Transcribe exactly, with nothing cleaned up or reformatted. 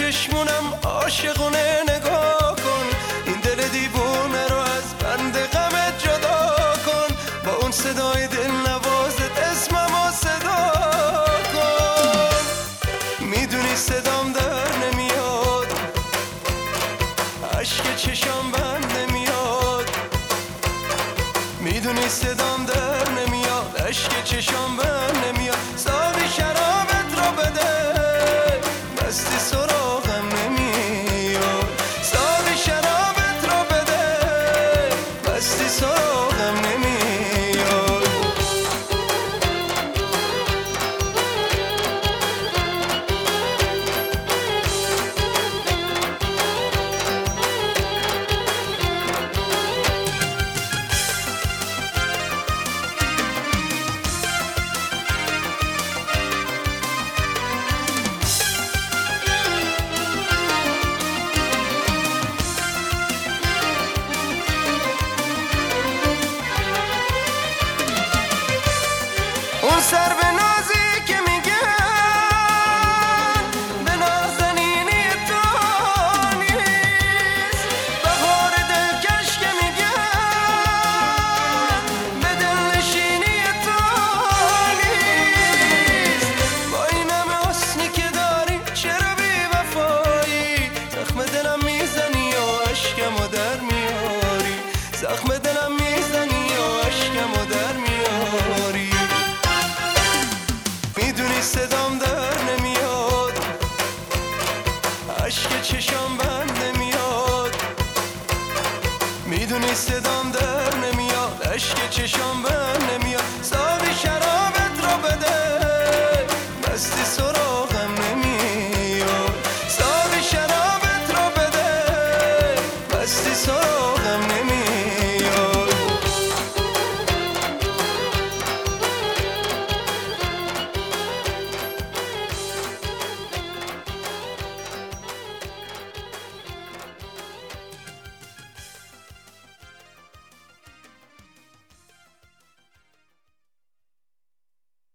چشمونم عاشقونه نگاه کن، این دل دیوونه رو از بند غمت جدا کن، با اون صدای دل نوازت اسممو صدا کن. میدونی صدام در نمیاد، عشق چشام بند نمیاد، میدونی صدام در نمیاد، عشق چشام بند نمیاد. ساقی شرابت رو بده، مستی سراغم نمیاد، ساقی شرابت رو بده، مستی سراغم نمیاد. اون سر به نازی که میگن به نازنینی تو نیست، بهار دلکش که میگن به دلنشینی تو نیست. با این همه حسنی که داری چرا بی وفایی، زخم دلم میزنی و عشقمو در میاری، زخم دلم میزنی و عشقمو در میاری. میدونی صدام در نمیاد، عشق چشام بند نمیاد، میدونی صدام در نمیاد، عشق چشام بند